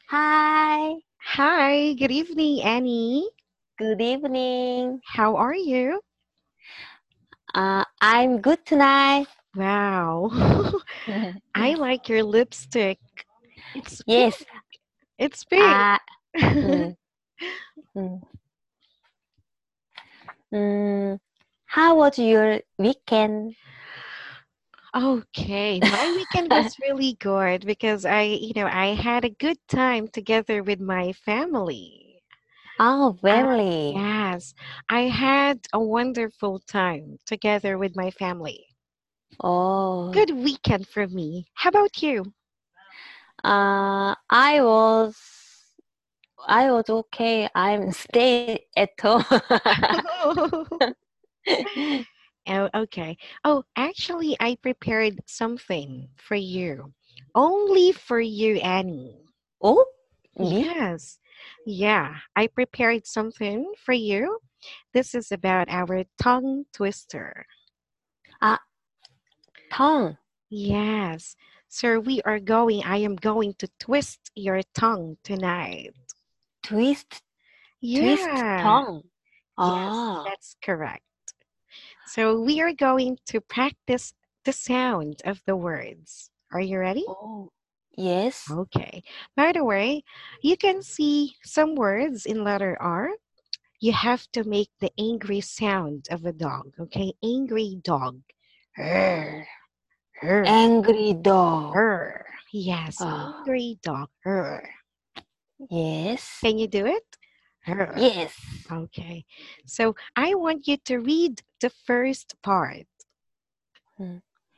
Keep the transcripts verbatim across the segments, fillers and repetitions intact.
Hi, Hi, good evening, Annie. good evening. How are you? Uh, I'm good tonight. Wow. I like your lipstick. It's pink. Yes. It's pink. Uh, mm, mm, mm. How was your weekend? Okay, my weekend was really good because I, you know, I had a good time together with my family. Oh, Uh, family. yes, I had a wonderful time together with my family. Oh, Good weekend for me. How about you? uh, I was, I was okay. I'm stay at home. Oh, okay. Oh, actually, I prepared something for you. Only for you, Annie. Oh, me? Yes. Yeah, I prepared something for you. This is about our tongue twister. Ah, tongue. Yes. So we are going, I am going to twist your tongue tonight. Twist, twist Yeah. tongue. Yes, Ah, that's correct. So we are going to practice the sound of the words. Are you ready? oh, yes. Okay. By the way, you can see some words in letter R. You have to make the angry sound of a dog. Okay. Angry dog. Rrr, rrr, Angry dog. rrr. Yes. Ah, Angry dog. Rrr. yes. Can you do it? Rrr. Yes. Okay. So I want you to read the first part. Mm.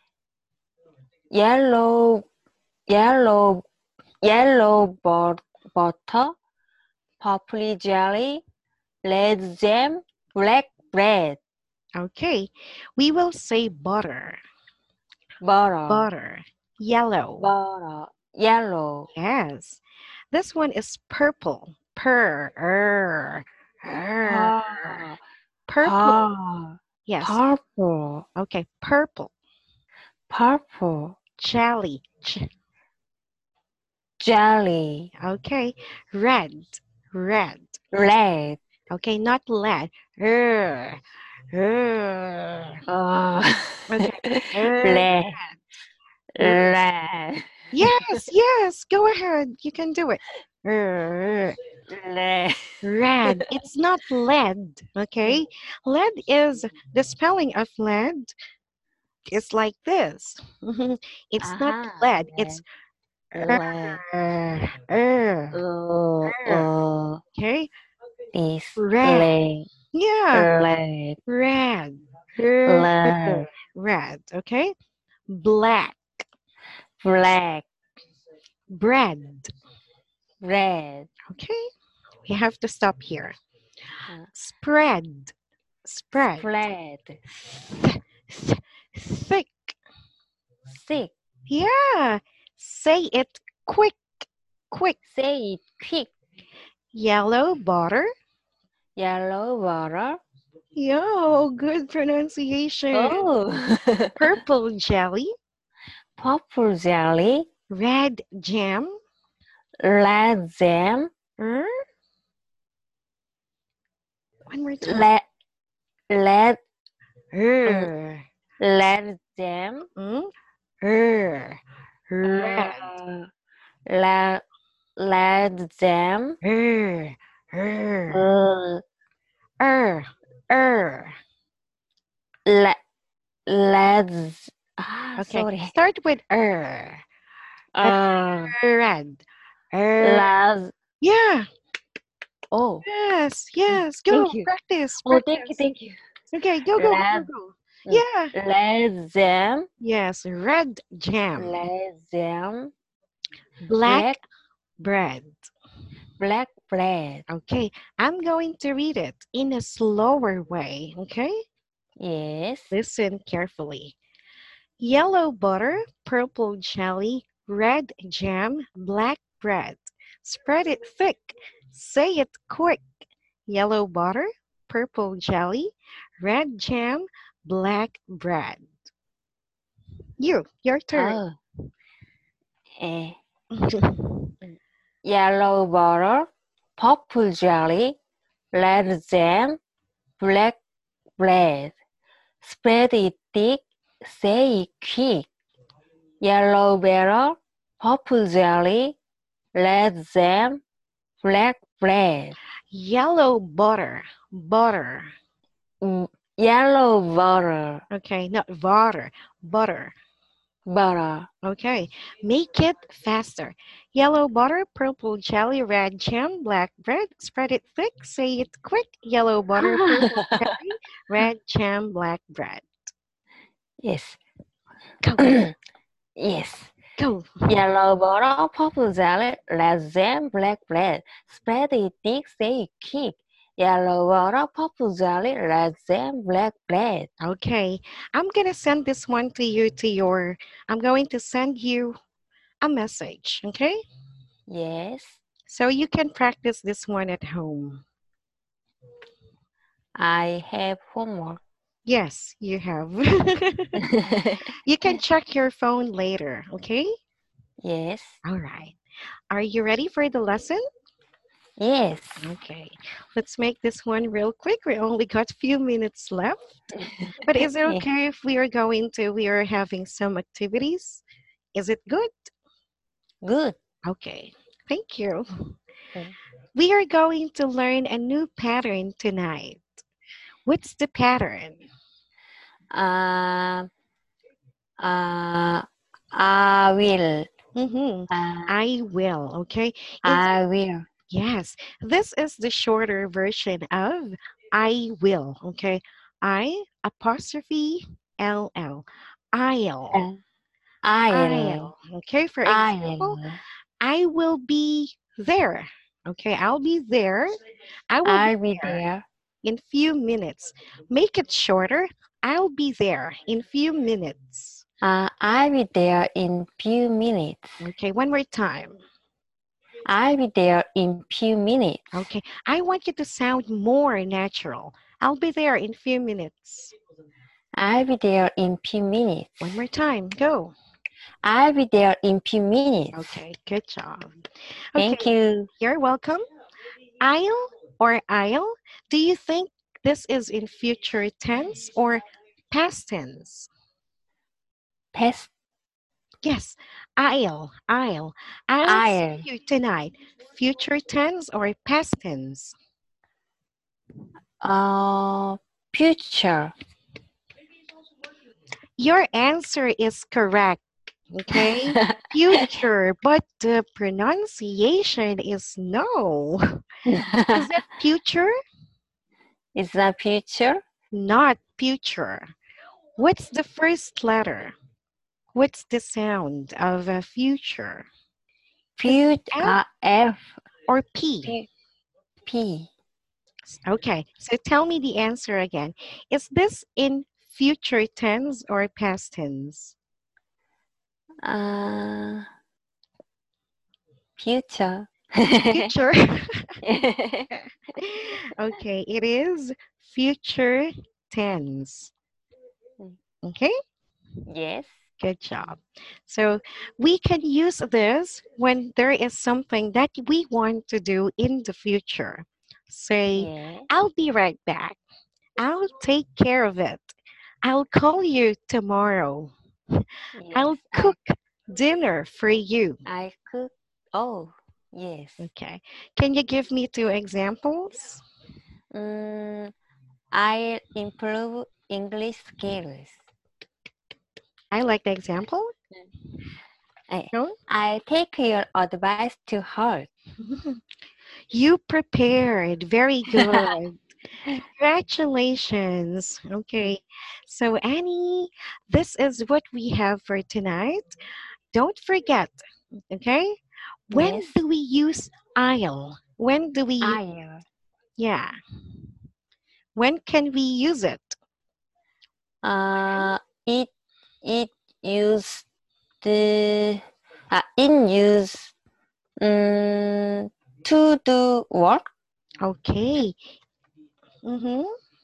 Yellow, yellow, yellow but butter, purple jelly, red jam, black bread, Okay. We will say butter. butter, Butter. Yellow. butter, yellow, Yes. This one is purple. Purr. Er, er, par, purple. par, Yes. purple, Okay. Purple. purple, Jelly. J- jelly, Okay. Red. Red. red, Okay. Not lead. Er, er. uh, Okay. Er. red, er. red, Yes. Yes. Go ahead. You can do it. Er, red. red. It's not lead. Okay. Lead is the spelling of lead. It's like this. It's not Aha, lead. It's red, er, red. er, Uh, er. uh, Okay, this red. leg, Yeah, leg, red. Er, leg, red. Okay, black. black, Bread. red, Okay, we have to stop here. uh, Spread. Spread. spread, Th- th- thick. sick, Yeah. Say it quick. Quick. say it quick, Yellow butter. yellow water, Yo, good pronunciation. oh, Purple jelly, purple jelly, red jam, red jam, er, one more time, red, red, mm, er, red jam, mm, er, red, uh, red, red jam, er, er, uh, er, er. red, red, ah, Okay, sorry. start with er, er, Uh, red, er. last. Yeah, Oh, yes, mm, yes. thank Go you. practice, Oh, thank you, practice. thank you. Okay, go, go, go, go, Last, go. mm, Yeah, last jam, yes, red jam, last jam, black black, bread. black bread. Okay, I'm going to read it in a slower way. Okay, Yes. listen carefully. Yellow butter, purple jelly, red jam, black bread. Spread it thick. Say it quick. Yellow butter, purple jelly, red jam, black bread. You, your turn. Oh, eh. Mm. yellow butter, purple jelly, red jam, black bread. Spread it thick, say it quick. Yellow butter, purple jelly, red jam, black bread. Yellow butter. Butter. Mm, Yellow butter, Okay, not water. Butter. butter. Okay, make it faster. Yellow butter, purple jelly, red jam, black bread. Spread it thick, say it quick. Yellow butter, purple jelly, red jam, black bread. Yes. Go, Yes. go. Yellow butter, purple jelly, red jam, black bread. Spread it thick, say it quick. Yellow butter, purple jelly, red jam, black bread. Okay, I'm gonna send this one to you to your, I'm going to send you a message, okay? Yes. So you can practice this one at home. I have homework. Yes, you have. You can check your phone later, okay? Yes. All right. Are you ready for the lesson? Yes. Okay. Let's make this one real quick. We only got a few minutes left. But is it okay if we are going to, we are having some activities? Is it good? Good. Okay. Thank you. Okay. We are going to learn a new pattern tonight. What's the pattern? Uh, uh, I will. Mm-hmm. Uh, I will, okay? In, I will. yes, this is the shorter version of I will, okay? I apostrophe L L. I'll. Uh, I'll. I'll. Okay, for example, I'll. I will be there. Okay, I'll be there. I will be I'll be there there. in few minutes. Make it shorter. I'll be there in few minutes. Uh, I'll be there in few minutes. Okay, one more time. I'll be there in few minutes. Okay, I want you to sound more natural. I'll be there in few minutes. I'll be there in few minutes. One more time. Go. I'll be there in few minutes. Okay, good job. Thank Okay, you. you're welcome. I'll or I'll, do you think this is in future tense or past tense? Past. Yes, I'll, I'll, I'll I'll. see you tonight. Future tense or past tense? Uh, future. Your answer is correct. Okay, future, but the pronunciation is no. Is it future? Is that future? Not future. What's the first letter? What's the sound of a future? Future. F Uh, F. or P? P. P. Okay, so tell me the answer again. Is this in future tense or past tense? Uh, future. Future. Okay, it is future tense. Okay, Yes. good job. So we can use this when there is something that we want to do in the future. Say, Yes. I'll be right back. I'll take care of it. I'll call you tomorrow. I'll Yes. cook dinner for you. I, I cook. Oh, yes. Okay. Can you give me two examples? Mm, I improve English skills. I like the example. I, No? I take your advice to heart. You prepared. Very good. Congratulations. Okay. So, Annie, this is what we have for tonight. Don't forget, okay? When Yes. do we use I'll? When do we, I'll. yeah. When can we use it? Uh, it it use the uh, in use um, to do work. Okay. Mm-hmm.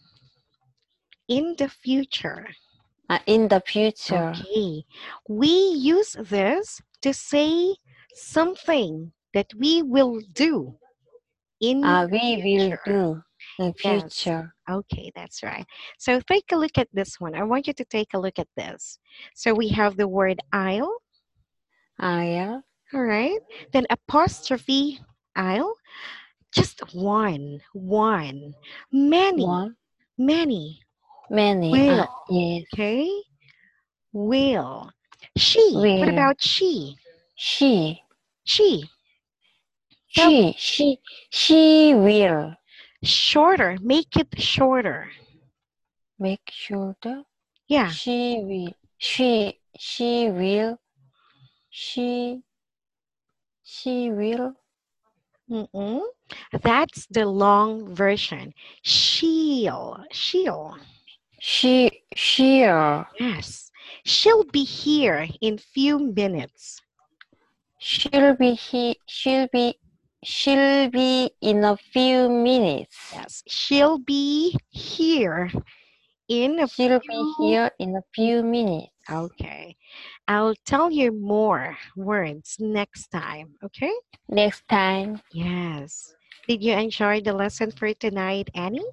In the future. Uh, in the future. Okay. We use this to say something that we will do in Uh, we will future. do in Yes. future. Okay, that's right. So take a look at this one. I want you to take a look at this. So we have the word I'll, I'll, all right? Then apostrophe I'll, just one, one. Many, one, many. many. Will, Uh, yes. okay? Will. She. What Will. about she? She. She. Tell She. She. She will. shorter. Make it shorter. Make sure that Yeah. she will. She. She will. She. She will. Mm-mm. That's the long version. She'll. She'll. She. She'll. Yes. She'll be here in few minutes. She'll be he. She'll be. She'll be in a few minutes. Yes. She'll be here in a She'll be few. here in a few minutes. Okay. I'll tell you more words next time. Okay? Next time. Yes. Did you enjoy the lesson for tonight, Annie?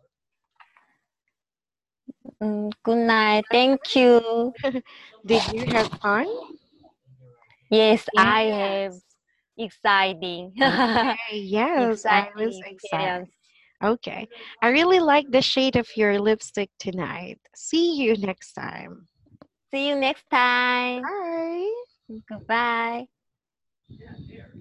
Mm, good night. Thank you. Did you have fun? Yes, Yeah. I have exciting, Okay. Yes, I was exciting excited. experience. Okay. I really like the shade of your lipstick tonight. See you next time. See you next time. Bye. Goodbye.